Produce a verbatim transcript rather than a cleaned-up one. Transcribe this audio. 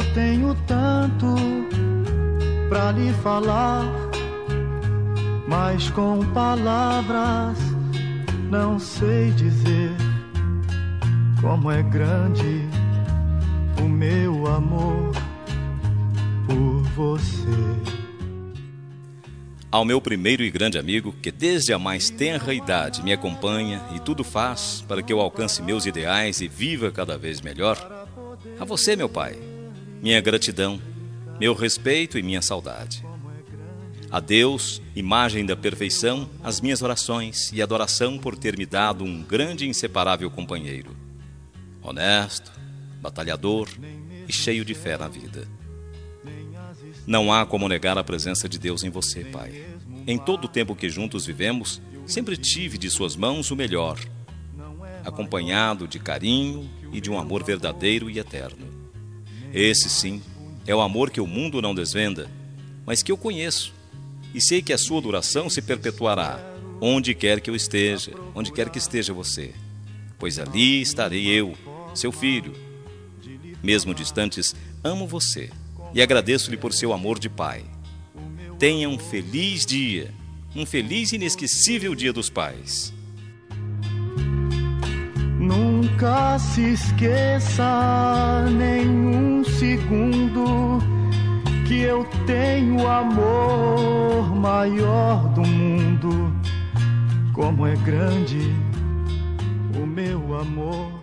tenho tanto pra lhe falar, mas com palavras não sei dizer como é grande o meu amor por você. Ao meu primeiro e grande amigo, que desde a mais tenra idade me acompanha e tudo faz para que eu alcance meus ideais e viva cada vez melhor, a você, meu pai, minha gratidão, meu respeito e minha saudade. A Deus, imagem da perfeição, as minhas orações e adoração por ter me dado um grande e inseparável companheiro, honesto, batalhador e cheio de fé na vida. Não há como negar a presença de Deus em você, pai. Em todo o tempo que juntos vivemos, sempre tive de suas mãos o melhor, acompanhado de carinho e de um amor verdadeiro e eterno. Esse, sim, é o amor que o mundo não desvenda, mas que eu conheço, e sei que a sua duração se perpetuará, onde quer que eu esteja, onde quer que esteja você, pois ali estarei eu, seu filho. Mesmo distantes, amo você e agradeço-lhe por seu amor de pai. Tenha um feliz dia, um feliz e inesquecível Dia dos Pais. Nunca se esqueça nenhum segundo que eu tenho o amor maior do mundo. Como é grande o meu amor